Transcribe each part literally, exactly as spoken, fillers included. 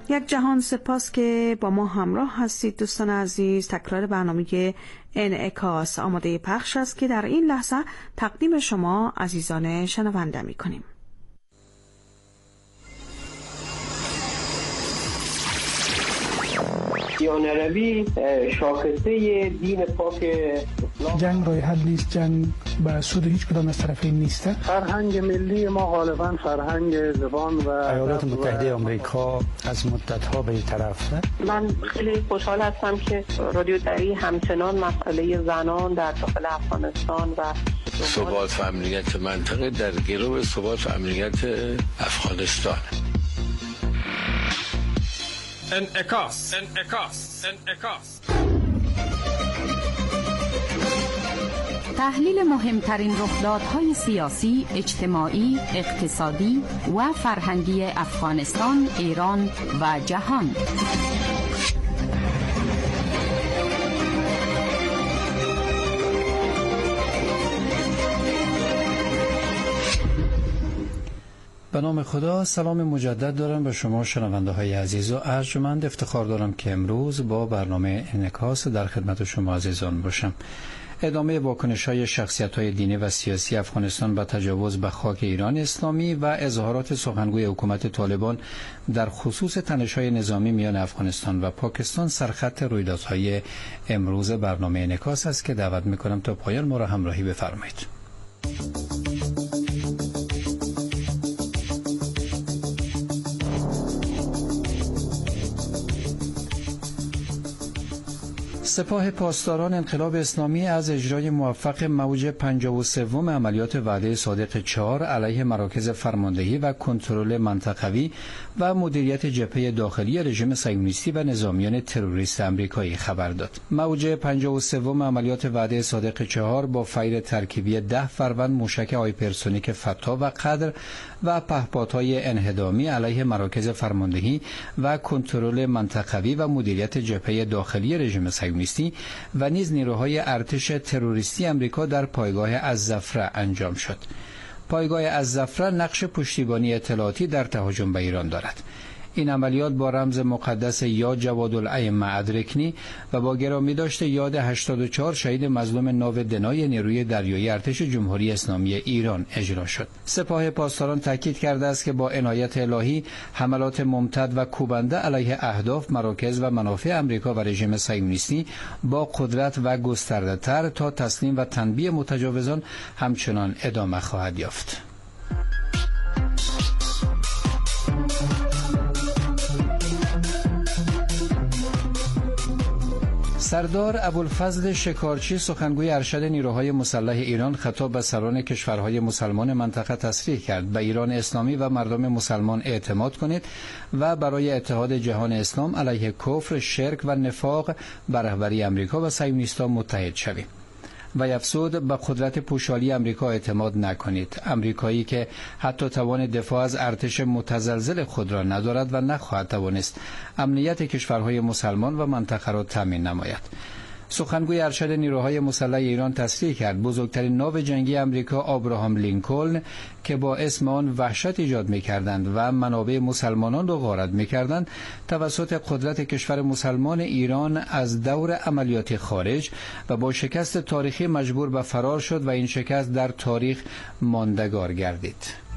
یک جهان سپاس که با ما همراه هستید دوستان عزیز. تکرار برنامه انعکاس آماده پخش است که در این لحظه تقدیم شما عزیزان شنونده می کنیم. دیان عربی شاخصه دین پاک اسلام. جنگ راه حل نیست، جنگ به سود هیچ کدام از طرفین نیست. فرهنگ ملی ما غالبا فرهنگ زبان و ایالات متحده آمریکا از مدت‌ها به این طرف. من خیلی خوشحال هستم که رادیو دری همچنان مسئله زنان در داخل افغانستان و ثبات و امنیت منطقه در گرو ثبات و امنیت افغانستان. انعکاس انعکاس انعکاس تحلیل مهمترین رخدادهای سیاسی، اجتماعی، اقتصادی و فرهنگی افغانستان، ایران و جهان. به نام خدا. سلام مجدد دارم به شما شنونده های عزیز و ارجمند. افتخار دارم که امروز با برنامه انعکاس در خدمت شما عزیزان باشم. ادامه واکنش های شخصیت های دینی و سیاسی افغانستان به تجاوز به خاک ایران اسلامی و اظهارات سخنگوی حکومت طالبان در خصوص تنش‌های نظامی میان افغانستان و پاکستان سرخط رویدادهای امروز برنامه انعکاس است که دعوت میکنم تا پایان ما را همراهی بفرمایید. سپاه پاسداران انقلاب اسلامی از اجرای موفق موج پنجاه و سوم عملیات وعده صادق چهار علیه مراکز فرماندهی و کنترل منطقوی و مدیریت جبهه داخلی رژیم صهیونیستی و نظامیان تروریست آمریکایی خبر داد. موج پنجاه و سوم عملیات وعده صادق چهار با فیر ترکیبی ده فروند موشک هایپرسونیک فتا و قدر و پهپادهای انهدامی علیه مراکز فرماندهی و کنترل منطقوی و مدیریت جبهه داخلی رژیم صهیونیستی و نیز نیروهای ارتش تروریستی آمریکا در پایگاه الزفره انجام شد. پایگاه الزفره نقش پشتیبانی اطلاعاتی در تهاجم به ایران دارد. این عملیات با رمز مقدس یا جوادالائمه ادرکنی و با گرامی داشته یاد هشتاد و چهار شهید مظلوم ناو دنای نیروی دریایی ارتش جمهوری اسلامی ایران اجرا شد. سپاه پاسداران تاکید کرده است که با عنایت الهی حملات ممتد و کوبنده علیه اهداف، مراکز و منافع آمریکا و رژیم صهیونیستی با قدرت و گسترده‌تر تا تسلیم و تنبیه متجاوزان همچنان ادامه خواهد یافت. سردار ابوالفضل شکارچی سخنگوی ارشد نیروهای مسلح ایران خطاب به سران کشورهای مسلمان منطقه تصریح کرد به ایران اسلامی و مردم مسلمان اعتماد کنید و برای اتحاد جهان اسلام علیه کفر، شرک و نفاق بر رهبری آمریکا و صهیونیستان متحد شوید. و افزود به قدرت پوشالی آمریکا اعتماد نکنید. آمریکایی که حتی توان دفاع از ارتش متزلزل خود را ندارد و نخواهد توانست امنیت کشورهای مسلمان و منطقه را تامین نماید. سخنگوی ارشد نیروهای مسلح ایران تصریح کرد بزرگترین ناو جنگی آمریکا آبراهام لینکلن که با اسم آن وحشت ایجاد می‌کردند و منابع مسلمانان را غارت می‌کردند توسط قدرت کشور مسلمان ایران از دور عملیاتی خارج و با شکست تاریخی مجبور به فرار شد و این شکست در تاریخ ماندگار گردید.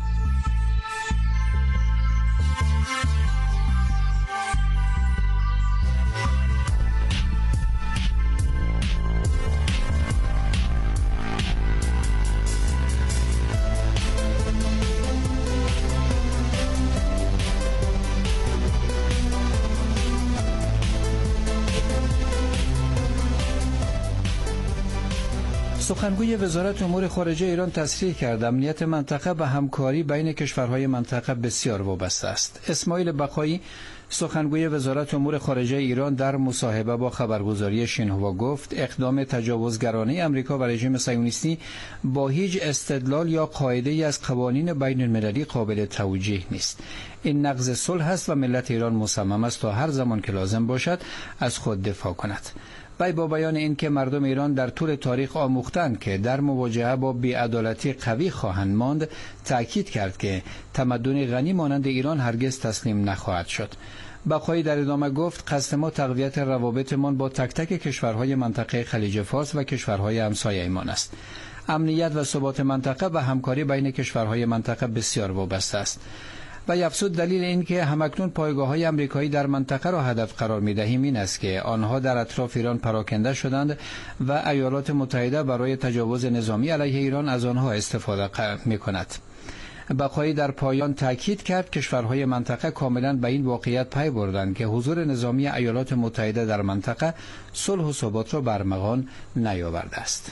سخنگوی وزارت امور خارجه ایران تصریح کرد امنیت منطقه به همکاری بین کشورهای منطقه بسیار وابسته است. اسماعیل بقایی سخنگوی وزارت امور خارجه ایران در مصاحبه با خبرگزاری شینهوا گفت اقدام تجاوزگرانه آمریکا و رژیم صهیونیستی با هیچ استدلال یا قاعده‌ای از قوانین بین المللی قابل توجیه نیست. این نقض صلح است و ملت ایران مصمم است تا هر زمان که لازم باشد از خود دفاع کند. وی با بیان این که مردم ایران در طول تاریخ آموختند که در مواجهه با بی‌عدالتی قوی خواهند ماند، تأکید کرد که تمدن غنی مانند ایران هرگز تسلیم نخواهد شد. بقایی در ادامه گفت قصد ما تقویت روابطمان با تک تک کشورهای منطقه خلیج فارس و کشورهای همسایه‌مان است. امنیت و ثبات منطقه و همکاری بین کشورهای منطقه بسیار وابسته است. و یفسود دلیل این که همکنون پایگاه‌های آمریکایی در منطقه را هدف قرار می‌دهیم این است که آنها در اطراف ایران پراکنده شدند و ایالات متحده برای تجاوز نظامی علیه ایران از آنها استفاده می‌کند. بقایی در پایان تاکید کرد کشورهای منطقه کاملا به این واقعیت پی بردند که حضور نظامی ایالات متحده در منطقه صلح و ثبات را برمغان نیاورده است.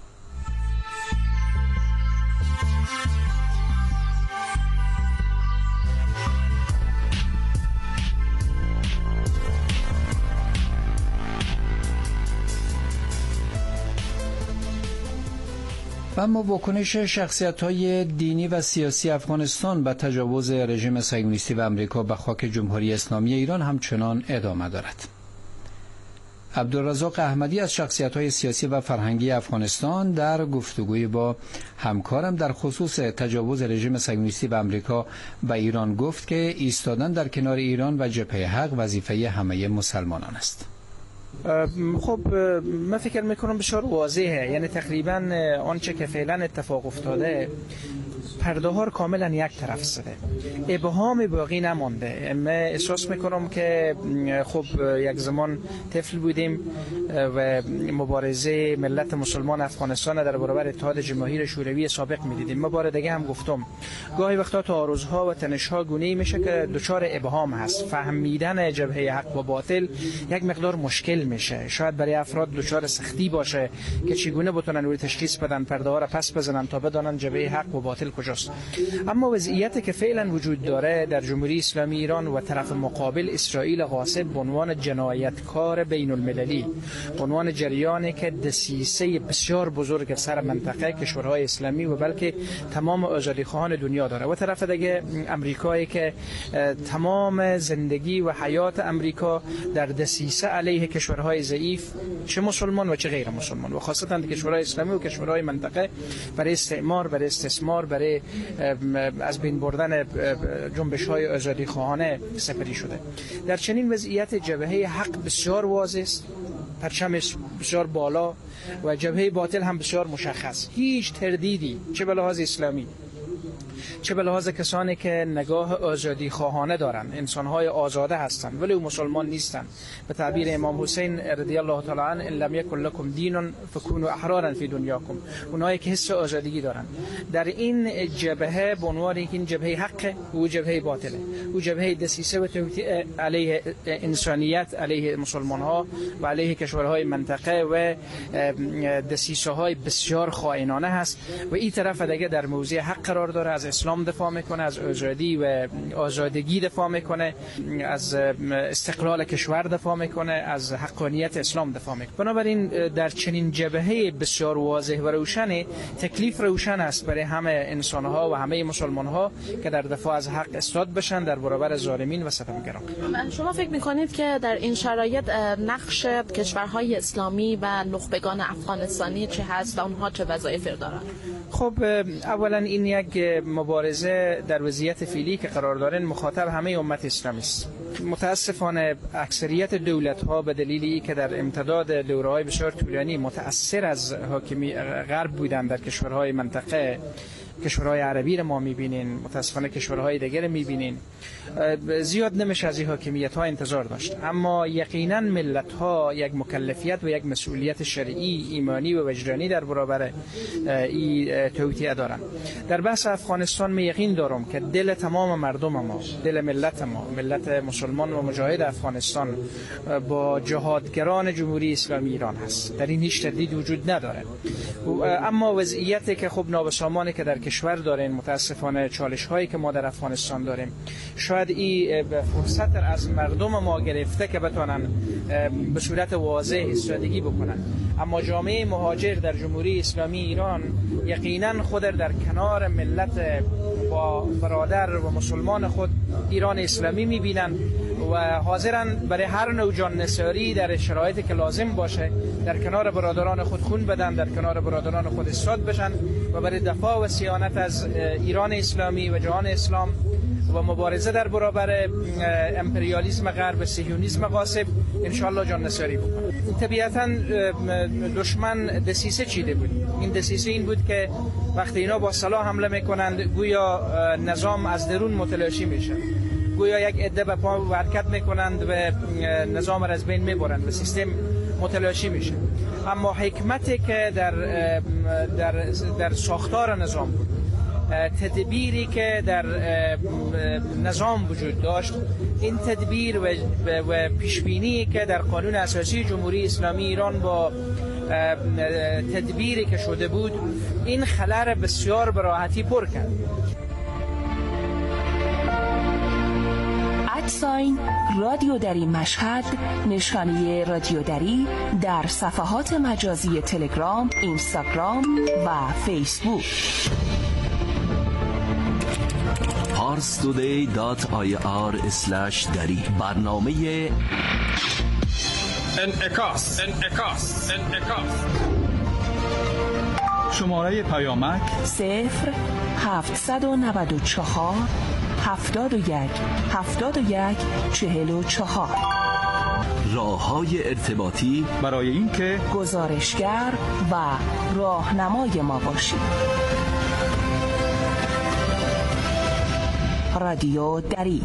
اما واکنش شخصیت‌های دینی و سیاسی افغانستان به تجاوز رژیم صهیونیستی و آمریکا به خاک جمهوری اسلامی ایران همچنان ادامه دارد. عبدالرزاق احمدی از شخصیت‌های سیاسی و فرهنگی افغانستان در گفتگوی با همکارم در خصوص تجاوز رژیم صهیونیستی و آمریکا به ایران گفت که ایستادن در کنار ایران و جبهه حق وظیفه همه مسلمانان است. خب من فکر میکنم بسیار واضحه، یعنی تقریبا آنچه که فعلا اتفاق افتاده پرده ها کاملا یک طرف زده، ابهام باقی نمانده. من احساس میکنم که خب یک زمان طفل بودیم و مبارزه ملت مسلمان افغانستان در برابر اتحاد جماهیر شوروی سابق میدیدیم. من بار دیگه هم گفتم گاهی وقتا تعارضها و تنش‌ها گونه‌ای میشه که دچار ابهام هست. فهمیدن جبهه حق و باطل یک مقدار مشکل میشه، شاید برای افراد دچار سختی باشه که چگونه بتونن روی تشخیص بدن، پرده ها را پس بزنن تا بدانن جبهه حق و باطل کجاست. اما وضعیتی که فعلا وجود داره در جمهوری اسلامی ایران و طرف مقابل اسرائیل غاصب به عنوان جنایتکار بین المللی، به عنوان جریانی که دسیسه بسیار بزرگ سر منطقه کشورهای اسلامی و بلکه تمام آزادیخواهان دنیا داره، و طرف دیگه امریکایی که تمام زندگی و حیات امریکا در دسیسه علیه کشورهای ضعیف چه مسلمان و چه غیر مسلمان و خاصتا کشورهای اسلامی و کشورهای منطقه برای استعمار، برای استثمار، برای از بین بردن جنبش‌های آزادیخواهانه سپری شده. در چنین وضعیت جبهه حق بسیار واضح است، پرچمش بسیار بالا و جبهه باطل هم بسیار مشخص. هیچ تردیدی چه به لحاظ اسلامی چه به لحاظ کسانی که نگاه آزادی خواهانه دارن، انسان‌های آزاده هستند ولی مسلمان نیستند. به تعبیر امام حسین رضی الله تعالی عنه ان لم یکن لکم دین فکونوا احرارا فی دنیاکم، اونایی که حس آزادگی دارن در این جبهه به عنوان اینکه این جبهه حق و جبهه باطله، او جبهه دسیسه و توطئه علیه انسانیت، علیه مسلمان‌ها و علیه کشورهای منطقه و دسیسه‌های بسیار خائنانه هست، و این طرف دیگه در موضع حق قرار داره، از اسلام دفاع میکنه، از آزادی و آزادگی دفاع میکنه، از استقلال کشور دفاع میکنه، از حقانیت اسلام دفاع میکنه. بنابراین در چنین جبهه بسیار واضح و روشن تکلیف روشن است برای همه انسانها و همه مسلمانها که در دفاع از حق استاد بشن در برابر ظالمین و ستمگران. شما فکر میکنید که در این شرایط نقش کشورهای اسلامی و نخبگان افغانستانی چه هست و اونها چه وظایفی دارند؟ خب اولا این یک مبارزه در وضعیت فعلی که قرار دارن مخاطب همه امت اسلامی است. متاسفانه اکثریت دولت‌ها به دلیلی که در امتداد دوره‌های بسیار طولانی متأثر از حاکمی غرب بودن در کشورهای منطقه، کشورهای عربی رو ما می‌بینین، متاسفانه کشورهای دیگر می‌بینین، زیاد نمیشه از این حاکمیت‌ها انتظار داشت. اما یقینا ملت‌ها یک مکلفیت و یک مسئولیت شرعی، ایمانی و وجدانی در برابر این توطئه دارن. در بحث افغانستان می یقین دارم که دل تمام مردم ما، دل ملت ما، ملت مسلمان و مجاهد افغانستان با جهادگران جمهوری اسلامی ایران هست. در این هیچ تردید وجود نداره. اما وضعیتی که خب نابسامانی که در کشور داریم، متاسفانه چالش هایی که ما در افغانستان داریم، شاید این فرصت از مردم ما گرفته که بتونن به صورت واضح استراتژی بکنن. اما جامعه مهاجر در جمهوری اسلامی ایران یقینا خود در کنار ملت با برادر و مسلمان خود ایران اسلامی میبینن و حاضرن برای هر نوع جان نثاری در شرایطی که لازم باشه در کنار برادران خود خون بدن، در کنار برادران خود استاد بشن و برای دفاع و صیانت از ایران اسلامی و جهان اسلام و مبارزه در برابر امپریالیسم غرب، صهیونیسم غاصب انشالله جان نثاری بکنه. طبیعتا دشمن دسیسه چیده بود. این دسیسه این بود که وقتی اینا با سلاح حمله میکنند گویا نظام از درون متلاشی میشه، گویا یک عده به پا و حرکت میکنند و نظام را از بین میبرند و سیستم متلاشی میشه. اما حکمتی که در در در ساختار نظام بود، تدبیری که در نظام وجود داشت، این تدبیر و, و پیشبینی که در قانون اساسی جمهوری اسلامی ایران با تدبیری که شده بود، این خلأ بسیار به راحتی پر کرد. ادساین رادیو دری مشهد، نشانی رادیو دری در صفحات مجازی تلگرام، اینستاگرام و فیسبوک. پارس تودی دات آی آر اسلش دری برنامه انعکاس انعکاس انعکاس شماره پیامک صفر هفتصد و نود و چهار هفتاد و یک هفتاد و یک چهل و چهار. راه‌های ارتباطی برای اینکه گزارشگر و راهنمای ما باشید. رادیو دری.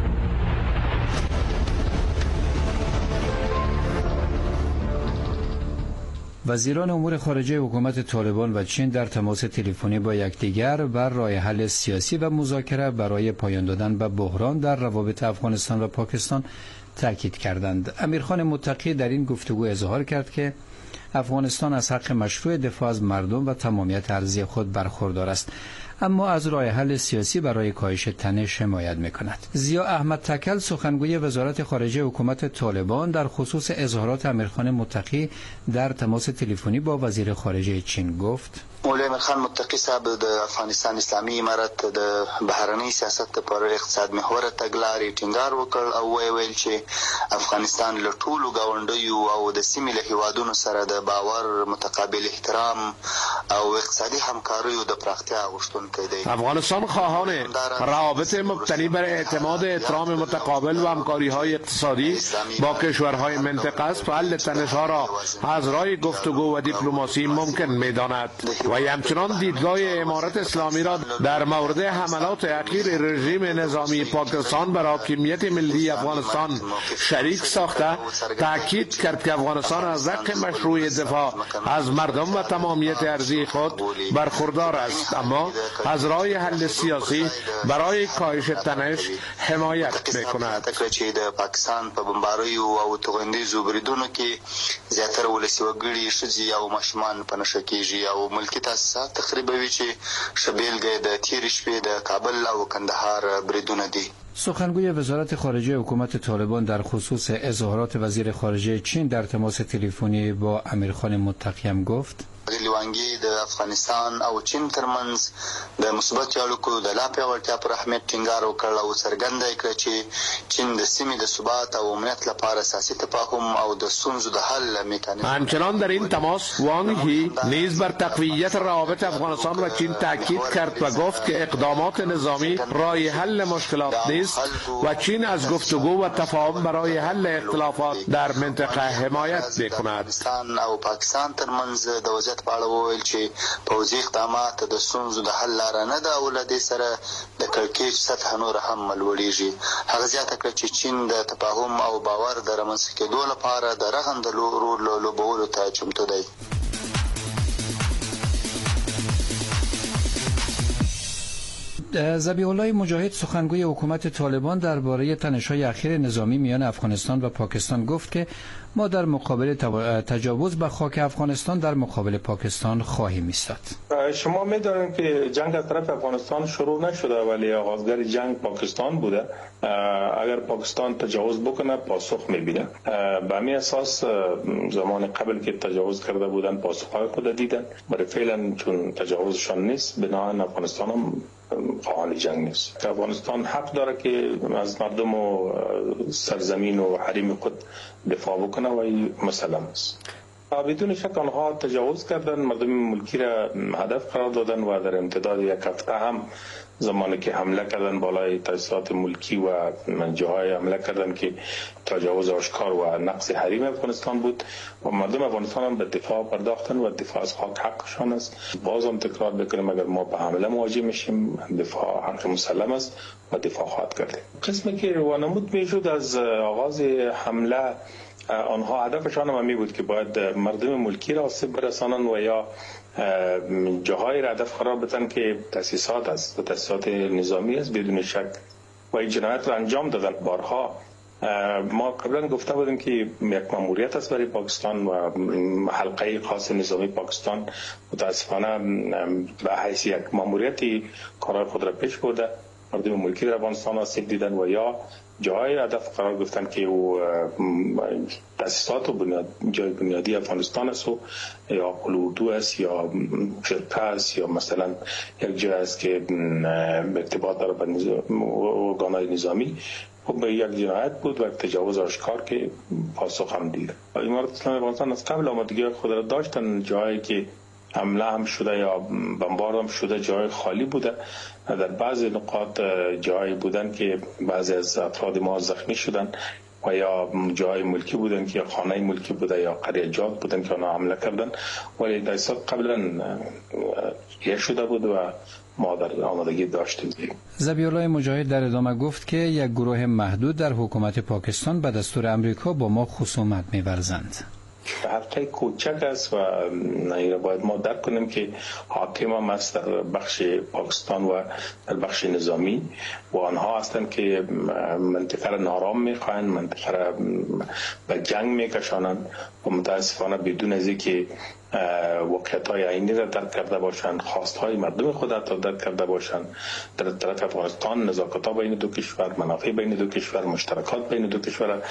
وزیران امور خارجه حکومت طالبان و چین در تماس تلفنی با یکدیگر بر راه حل سیاسی و مذاکره برای پایان دادن به بحران در روابط افغانستان و پاکستان تاکید کردند. امیرخان متقی در این گفتگو اظهار کرد که افغانستان از حق مشروع دفاع از مردم و تمامیت ارضی خود برخوردار است، اما از راه حل سیاسی برای کاهش تنش حمایت می‌کند. ضیا احمد تکل سخنگوی وزارت خارجه حکومت طالبان در خصوص اظهارات امیرخان متقی در تماس تلفنی با وزیر خارجه چین گفت: مولوی امیرخان متقی صاحب د افغانستان اسلامي امارت د بهرنی سیاست لپاره اقتصاد محور تګلارې ټینګار وکړ او ویل چې افغانستان له ټولو ګاونډیو او د سیمې له هیوادونو سره د باور، متقابل احترام او اقتصادي همکاریو د پراختیا غوښتونکی دی. افغانستان خواهان روابط مبتنی بر اعتماد، احترام متقابل و همکاری‌های اقتصادی با کشورهای منطقه است و حل تنش‌ها را از راه گفتگو و دیپلماسی ممکن می‌داند و همچنان دیدگاه امارت اسلامی را در مورد حملات اخیر رژیم نظامی پاکستان بر حاکمیت ملی افغانستان شریک ساخته تاکید کرد که افغانستان از حق مشروع دفاع از مردم و تمامیت ارضی خود برخوردار است، اما از راه حل سیاسی برای کاهش تنش حمایت می‌کند. پاکستان په بمباریو او توغندیزو بریدونو کې زیاتره ولسی وګړي شذي او ماشومان په نشه کېږي او ملکی تاسیسات تخریبوي چې شبیلګه د تیر شپې د کابل او کندهار بریدونه دي. سخنگوی وزارت خارجه حکومت طالبان در خصوص اظهارات وزیر خارجه چین در تماس تلفنی با امیرخان متقی هم گفت: لیوانګي د افغانستان او چین ترمنځ د مثبت اړیکو د لا پیاوړتیا پر اهمیت ټینګار وکړ او څرګنده کړ چې چین د سیمې د ثبات او امنیت لپاره اساسي تفاهم او د ستونزو د حل میکانیزم. همچنان در این تماس وانگ هی نیز بر تقویت روابط افغانستان و چین تاکید کرد و گفت که اقدامات نظامی راه حل مشکلات نیست و چین از گفتگو و تفاهم برای حل اختلافات در منطقه حمایت میکند. افغانستان او پاکستان ترمنځ د وضعیت په اړه وویل چې پوځي اقدامات د ستونزو د حل لاره نه ده او له دې سره د کړکېچ سطح نور هم لوړېږي. هغه زیاته کړه چې چین د تفاهم او باور د رامنځته کېدو لپاره د رغنده رول لوبولو ته چمتو دی. ذبیح الله مجاهد سخنگوی حکومت طالبان درباره تنش‌های اخیر نظامی میان افغانستان و پاکستان گفت که ما در مقابل تجاوز به خاک افغانستان در مقابل پاکستان خواهیم ایستاد. شما می‌دانید که جنگ از طرف افغانستان شروع نشده ولی آغازگر جنگ پاکستان بوده. اگر پاکستان تجاوز بکنه پاسخ می‌بینه. به همین اساس زمان قبل که تجاوز کرده بودن پاسخ‌های خود دیدن، ولی فعلا چون تجاوزشان نیست بنابراین افغانستان هم خواهان جنگ نیست. افغانستان حق داره که از مردم و سرزمین و حریم خود دفاع بکنه و این مسلم است. بدون شک آنها تجاوز کردن، مردم ملکی را هدف قرار دادن و در امتداد یک هفته هم زمانی که حمله کردن بالای تاسیسات ملکی و جاهای حمله کردن که تجاوز آشکار و نقض حریم افغانستان بود و مردم افغانستان هم به دفاع پرداختن و دفاع از حق حقشان است. باز هم تکرار بکنیم اگر ما به حمله مواجه میشیم دفاع حق مسلم است و دفاع خواهد کردیم. قسمی که وانمود میشد از آغاز حمله آنها هدفشان هم می بود که باید مردم ملکی را آسیب برسانند و یا جاهای را هدف قرار بدن که تاسیسات است و تاسیسات نظامی است بدون شک و این جنایت را انجام دادن. بارها ما قبلا گفته بودیم که یک مأموریت است برای پاکستان و حلقه خاص نظامی پاکستان متاسفانه به حیث یک مأموریتی کارهای خود را پیش برده، مردم ملکی در افغانستان آسیب دیدن و یا جای هدف قرار گرفتن که او تاسیسات و بنیاد جای بنیادی افغانستان است و یا قلودو است یا فرقه است یا مثلا یک جای است که ارتباط داره به ارگان‌های نظامی و به یک جنایت بود و یک تجاوز آشکار که پاسخ هم دید. امارات اسلامی افغانستان از قبل آمادگی خود را داشتن، جایی که حمله هم شده یا بمبارد هم شده جای خالی بوده. در بعضی نقاط جایی بودن که بعضی از افراد ما زخمی شدن و یا جای ملکی بودن که خانه ملکی بوده یا قریجات بودن که آنها حمله کردن، ولی دایسات قبلا یه شده بود و ما در آمادگی داشتیم. ذبیح‌الله مجاهد در ادامه گفت که یک گروه محدود در حکومت پاکستان به دستور امریکا با ما خصومت می‌ورزند. حلقه کوچک است و نه باید ما درک کنیم که حاکم هم است در بخش پاکستان و در بخش نظامی و آنها هستند که منطقه را نارام میخواهند، منطقه را به جنگ میکشانند و متاسفانه بدون از اینکه واقعیت‌های عینی را درک کرده باشند، خواست‌های مردم خود را درک کرده باشند. در طرف افغانستان نزاکت‌ها بین دو کشور، منافع بین دو کشور، مشترکات بین دو کشور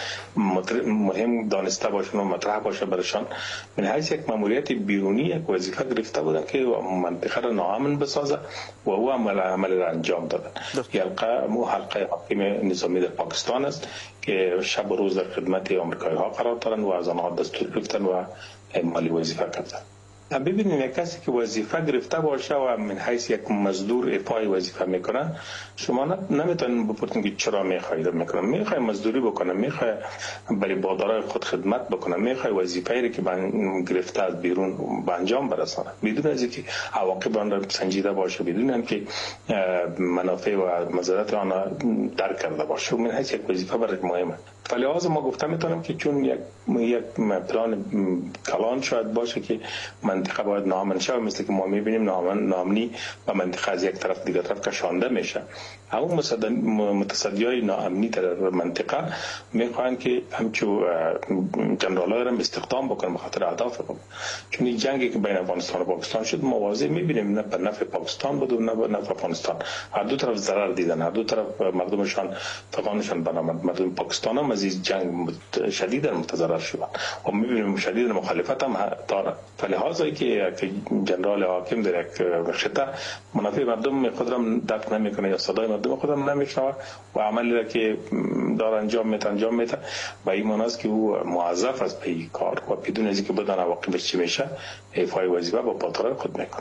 مهم دانسته باشند و مطرح باشه برشان. من حیث یک مأموریت بیرونی یک وظیفه گرفته بودن که منطقه را ناامن بسازه و او عمل عمل را انجام دادن. حلقه مو حلقه حاکم نظامی در پاکستان است که شب و روز در خدمت آمریکایی‌ها قرار دارند و از آنها دستور گرفتن و مالی وظیفه کردن. ببینید یک کسی که وظیفه گرفته باشه و من حیث یک مزدور افای وظیفه میکنه، شما نمیتونید بپرسید که چرا میخواید میکنه. میخوای مزدوری بکنه، میخوای برای بادارای خود خدمت بکنه، میخوای وظیفه‌ای را که گرفته از بیرون به انجام برسانه بدون از اینکه عواقب آن را سنجیده باشه، بدون اینکه منافع و مضرات آن را درک کرده باشه. من حیث یک وظیفه برای مهمه. فلحاظ ما گفته میتونم که چون یک یک پلان کلان شاید باشه که منطقه باید ناامن شه، مثل که ما میبینیم ناامن نامنی و منطقه از یک طرف دیگر طرف کشانده میشه. همون متصدیای ناامنی در منطقه میخوان که همچو جنرالای را استخدام بکنن به خاطر اهداف خود. چون این جنگی که بین افغانستان و پاکستان شد موازی میبینیم، نه به نفع پاکستان بود و نه به نفع افغانستان. هر دو طرف ضرر دیدن، هر دو طرف مردمشان فقانشان برآمد. مردم پاکستان هم از این جنگ شدید متضرر شدن و میبینیم شدید مخالفت هم داره. فلحاظی که جنرال حاکم در یک خطه منافع مردم خود را درک نمیکنه یا صدای مردم خود را نمیشنوه و عملی را که داره انجام میده انجام میده و این معنی است که او موظف است به این کار و بدون از اینکه بدون عواقبش چی میشه ایفای وظیفه با پاترای خود میکنه.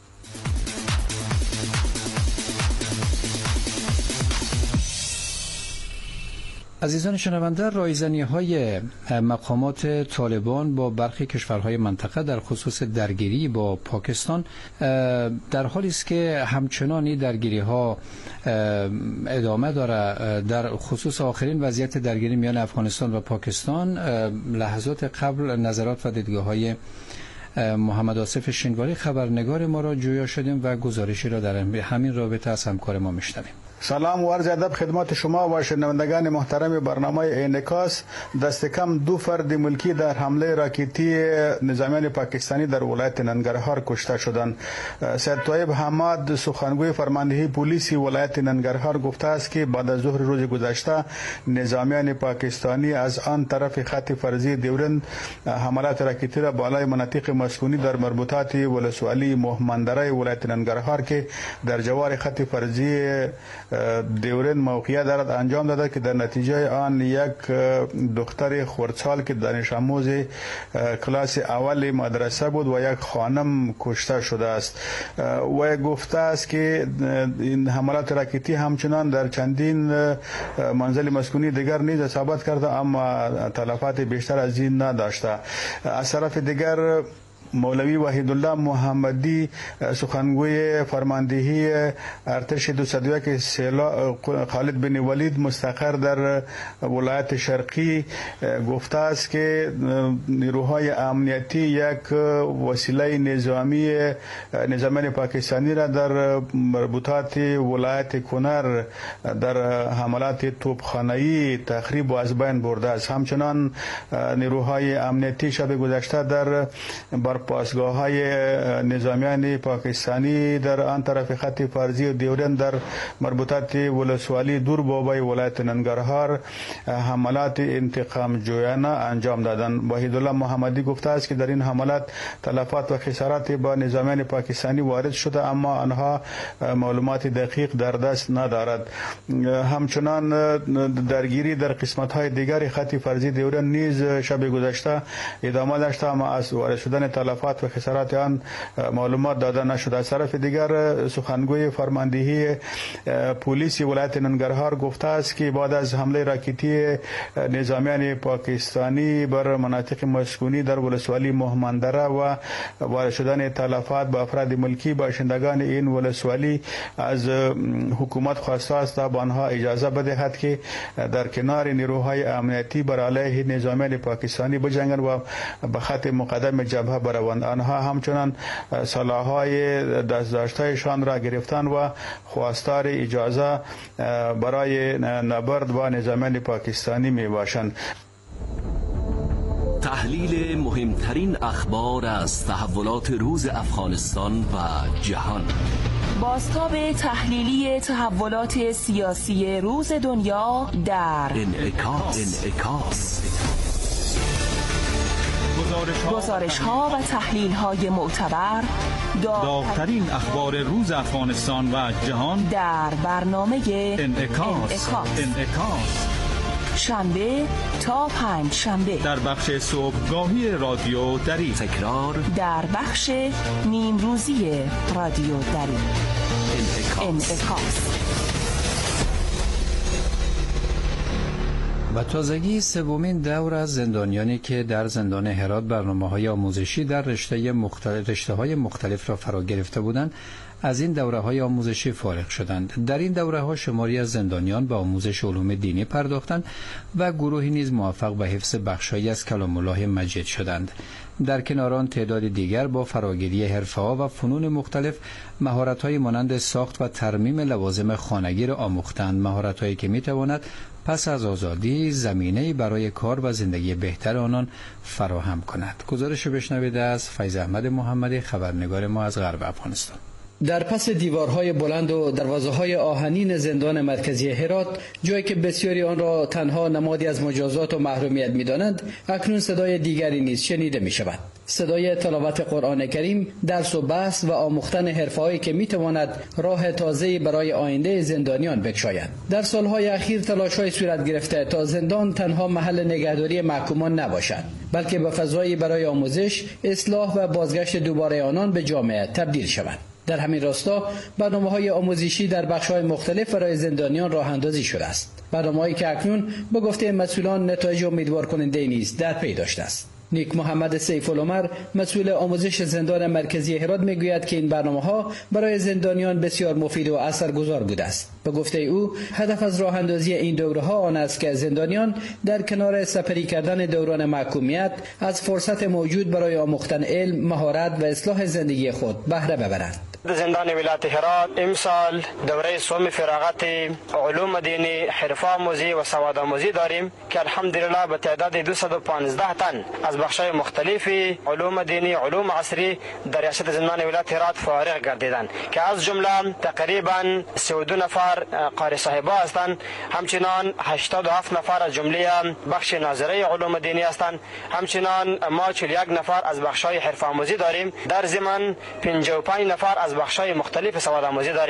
عزیزان شنونده، رایزنی‌های مقامات طالبان با برخی کشورهای منطقه در خصوص درگیری با پاکستان در حالی است که همچنان این درگیری‌ها ادامه داره. در خصوص آخرین وضعیت درگیری میان افغانستان و پاکستان لحظات قبل نظرات و دیدگاه‌های محمد آصف شینواری خبرنگار ما را جویا شدیم و گزارشی را در همین رابطه از همکار ما میشنویم. سلام و عرض ادب خدمت شما و شنوندگان محترم برنامه انعکاس. دست کم دو فرد ملکی در حمله راکتی نظامیان پاکستانی در ولایت ننگرهار کشته شدند. سید طیب حماد سخنگوی فرماندهی پلیس ولایت ننگرهار گفته است که بعد از ظهر روز گذشته نظامیان پاکستانی از آن طرف خط فرضی دیورند حملات راکتی را بالای مناطق مسکونی در مربوطات ولسوالی مهمندره ولایت ننگرهار که در جوار خط فرضی دیورند موقعیت دارد انجام داده که در نتیجه آن یک دختر خردسال که دانش آموز کلاس اول مدرسه بود و یک خانم کشته شده است و گفته است که این حملات راکتی همچنان در چندین منزل مسکونی دیگر نیز اصابت کرده اما تلفات بیشتر از این نداشته. از طرف دیگر مولوی وحید الله محمدی سخنگوی فرماندهی ارتش دویست و یک خالد بن ولید مستقر در ولایت شرقی گفته است که نیروهای امنیتی یک وسیله نظامی نظامیان پاکستانی را در مربوطات ولایت کنر در حملات توپخانه‌ای تخریب و از بین برده است. همچنان نیروهای امنیتی شب گذشته در پاسگاه‌های نظامیان پاکستانی در آن طرف خط فرضی و دیورند در مربوطات ولسوالی دور بابای ولایت ننگرهار حملات انتقام جویانه انجام دادند. وحید الله محمدی گفته است که در این حملات تلفات و خسارات با نظامیان پاکستانی وارد شده اما آنها معلومات دقیق در دست ندارد. همچنان درگیری در قسمت‌های دیگر خط فرضی دیورند نیز شب گذشته ادامه داشت اما از وارد شدن تلفات و خسارات آن معلومات داده نشد. از طرف دیگر سخنگوی فرماندهی پلیس ولایت ننگرهار گفته است که بعد از حمله راکتی نظامیان پاکستانی بر مناطق مسکونی در ولسوالی مهمندره و وارد شدن تلفات به افراد ملکی باشندگان این ولسوالی از حکومت خواسته است تا به آنها اجازه بدهد که در کنار نیروهای امنیتی بر علیه نظامیان پاکستانی بجنگند و به خط مقدم جبهه بروند. آنها همچنان سلاح‌های دست‌داشته‌شان را گرفتن و خواستار اجازه برای نبرد با نظامیان پاکستانی میباشند. تحلیل مهمترین اخبار از تحولات روز افغانستان و جهان. بازتاب تحلیلی تحولات سیاسی روز دنیا در انعکاس. انعکاس. گزارش ها و تحلیل های معتبر داغ‌ترین اخبار روز افغانستان و جهان در برنامه انعکاس. انعکاس. انعکاس. شنبه تا پنج شنبه در بخش صبحگاهی رادیو دری، تکرار در بخش نیم روزی رادیو دری. انعکاس. انعکاس. و تازگی سومین دور از زندانیانی که در زندان هرات برنامه‌های آموزشی در رشته مختلف رشته‌های مختلف را فرا گرفته بودند از این دوره‌های آموزشی فارغ شدند. در این دوره‌ها شماری از زندانیان به آموزش علوم دینی پرداختند و گروهی نیز موفق به حفظ بخشایی از کلام الله مجید شدند. در کنار آن تعداد دیگر با فراگیری حرفه‌ها و فنون مختلف مهارت‌های مانند ساخت و ترمیم لوازم خانگی را آموختند، مهارت‌هایی که می‌تواند پس از آزادی زمینه‌ای برای کار و زندگی بهتر آنان فراهم کند. گزارش بشنوید از فیض احمد محمدی، خبرنگار ما از غرب افغانستان. در پس دیوارهای بلند و دروازه‌های آهنین زندان مرکزی هرات، جایی که بسیاری آن را تنها نمادی از مجازات و محرومیت می‌دانند، اکنون صدای دیگری نیز شنیده می‌شود. صدای تلاوت قرآن کریم، درس و بحث و آموختن حرفه‌هایی که می‌تواند راه تازه‌ای برای آینده زندانیان بگشاید. در سالهای اخیر تلاش‌های صورت گرفته تا زندان تنها محل نگهداری محکومان نباشد، بلکه به فضایی برای آموزش، اصلاح و بازگشت دوباره آنان به جامعه تبدیل شود. در همین راستا برنامه‌های آموزشی در بخش‌های مختلف برای زندانیان راه اندازی شده است. برنامه‌هایی که اکنون به گفته مسئولان نتایج امیدوار کننده نیز در پی داشته است. نیک محمد سیف العمر، مسئول آموزش زندان مرکزی هرات، میگوید که این برنامه‌ها برای زندانیان بسیار مفید و اثرگذار بوده است. به گفته او، هدف از راه اندازی این دوره‌ها آن است که زندانیان در کنار سپری کردن دوران محکومیت از فرصت موجود برای آموختن علم، مهارت و اصلاح زندگی خود بهره ببرند. زندان ولایت هرات امسال دوره سوم فراغت علوم دینی، حرفه آموزی و سواد آموزی داریم که الحمدلله به تعداد دویست و پانزده تن از بخش‌های مختلف علوم دینی، علوم عصری در ریاست زندان ولایت هرات فارغ گردیدند که از جمله تقریبا سی و دو نفر قاری صاحبا هستند، همچنان هشتاد و هفت نفر از جمله بخش ناظره علوم دینی هستند، همچنان ما چهل و یک نفر از بخش‌های حرفه آموزی داریم. در ضمن پنجاه و پنج نفر از بخش‌های مختلف سواد آموزی داریم.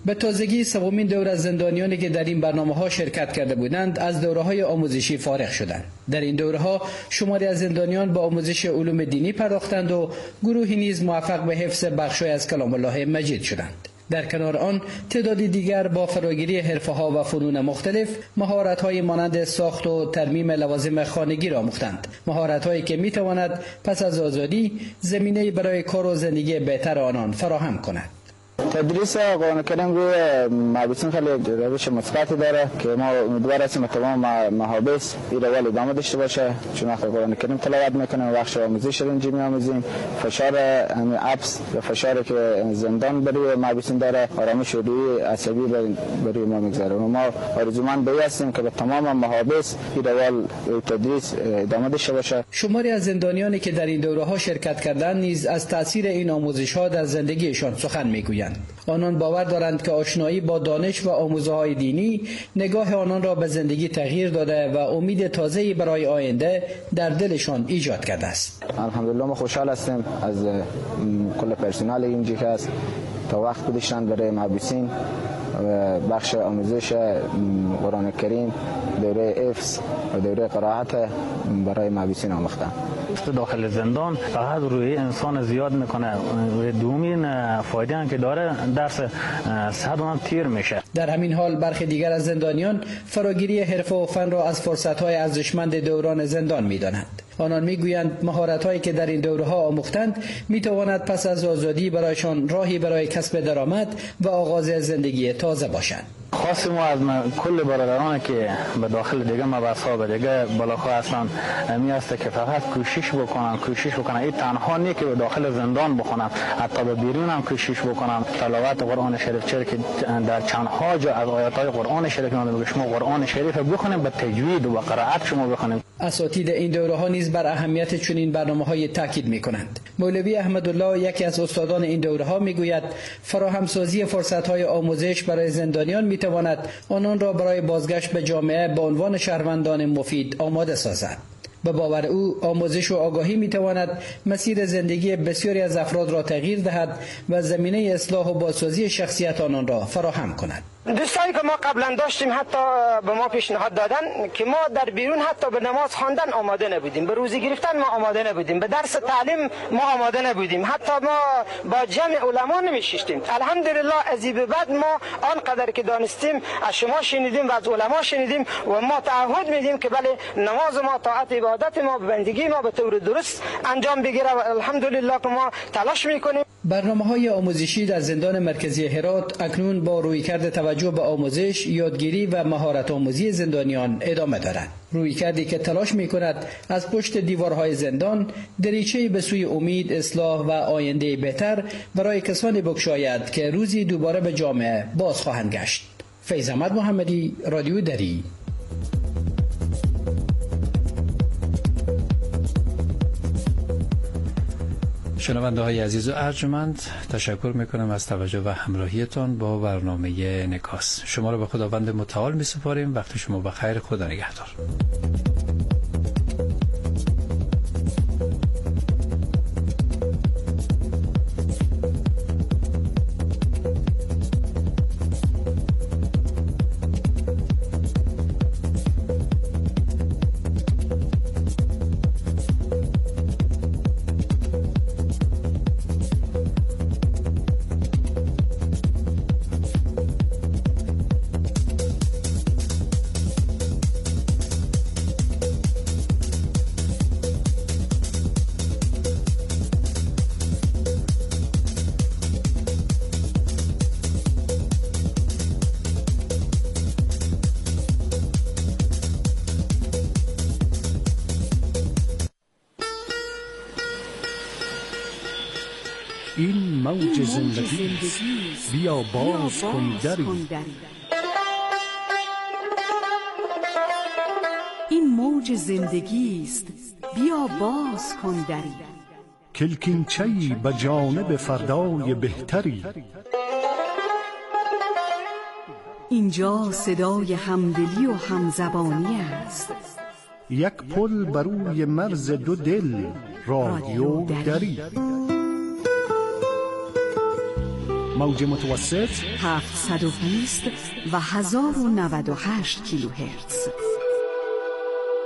به تازگی سومین دوره از زندانیانی که در این برنامه‌ها شرکت کرده بودند از دوره‌های آموزشی فارغ شدند. در این دوره‌ها شماری از زندانیان با آموزش علوم دینی پرداختند و گروهی نیز موفق به حفظ بخشی از کلام الله مجید شدند. در کنار آن تعدادی دیگر با فراگیری حرفه‌ها و فنون مختلف مهارت‌های مانند ساخت و ترمیم لوازم خانگی را آموختند، مهارت‌هایی که می‌تواند پس از آزادی زمینه برای کار و زندگی بهتر آنان فراهم کند. تدریس قرآن کریم روی محبوسین خیلی روش مثبتی داره که ما امیدوار هستیم تمام محابس این روال ادامه داشته باشه، چون وقتی قرآن کریم تلاوت میکنیم بخش آموزش رو اینجا میآموزیم، فشار همین اپس و فشاری که زندان برای محبوسین داره آرامش و روی عصبی برای ما میگذاره و ما آرزومند به هستیم که به تمام محابس این روال تدریس ادامه داشته باشه. شماری از زندانیانی که در این دوره‌ها شرکت کردند نیز از تاثیر این آموزش‌ها در زندگیشان سخن میگویند. آنان باور دارند که آشنایی با دانش و آموزه‌های دینی نگاه آنان را به زندگی تغییر داده و امید تازه‌ای برای آینده در دلشان ایجاد کرده است. الحمدلله ما خوشحال هستیم از کل پرسنل اینجا که است تا وقت گذاشتن برای محبوسین بخش آموزش قرآن کریم، دوره حفظ و دوره قرائت برای محبوسین آموختن. داخل زندان فقط روی انسان زیاد میکنه و دومین فایده هم که داره درس صد هم تیر میشه. در همین حال برخی دیگر از زندانیان فراگیری حرفه و فن را از فرصت‌های ارزشمند دوران زندان میدانند. آنان میگویند مهارت‌هایی که در این دوره‌ها آموختند میتواند پس از آزادی برایشان راهی برای کسب درآمد و آغاز زندگی تازه باشند. خاص ما از کل برادران که به داخل دیگه مبحث‌ها به دیگه بلاخا هستن می است که فقط کوشش بکنن کوشش بکنن این تنها نیست که به داخل زندان بخونن، حتی به بیرون هم کوشش بکنن. تلاوت قرآن شریف چرا که در چندها جا از آیات‌های قرآن شریف میگه شما قرآن شریف بخونید به تجوید و قرائت شما بخونید. اساتید این دوره‌ها نیز بر اهمیت چنین برنامه‌های تاکید می‌کنند. مولوی احمدالله یکی از استادان این دوره‌ها میگوید فراهمسازی فرصت‌های آموزش برای زندانیان می‌تواند آنان را برای بازگشت به جامعه به عنوان شهروندان مفید آماده سازد. به باور او آموزش و آگاهی می‌تواند مسیر زندگی بسیاری از افراد را تغییر دهد و زمینه اصلاح و بازسازی شخصیت آنان را فراهم کند. دوستایی که ما قبلا داشتیم حتی به ما پیشنهاد دادن که ما در بیرون حتی به نماز خواندن آماده نبودیم، به روزی گرفتن ما آماده نبودیم، به درس تعلیم ما آماده نبودیم، حتی ما با جمع علما نمیشیشتیم. الحمدلله از این به بعد ما آنقدر که دانستیم از شما شنیدیم و از علما شنیدیم و ما تعهد میدیم که بله نماز ما، طاعت، عبادت ما، بندگی ما به طور درست انجام بگیره و الحمدلله که ما تلاش میکنیم. برنامه‌های آموزشی در زندان مرکزی هرات اکنون با رویکرد توجه به آموزش، یادگیری و مهارت آموزی زندانیان ادامه دارد. رویکردی که تلاش می‌کند از پشت دیوارهای زندان دریچه‌ای به سوی امید، اصلاح و آینده بهتر برای کسانی بگشاید که روزی دوباره به جامعه باز خواهند گشت. فیض احمد محمدی، رادیو دری. شنونده های عزیز و ارجمند، تشکر میکنم از توجه و همراهیتان با برنامه نکاس. شما را به خداوند متعال می سپاریم. وقت شما بخیر. خدا نگهدار. این موج زندگی است، بیا باز کن دری. این موج زندگی است، بیا باز کن دری. کلکینچه‌ای به جانب فردای بهتری. اینجا صدای همدلی و همزبانی است. یک پل بر روی مرز دو دل، رادیو دری. موج متوسط هفتصد و بیست و هزار و نود و هشت کیلوهرتز.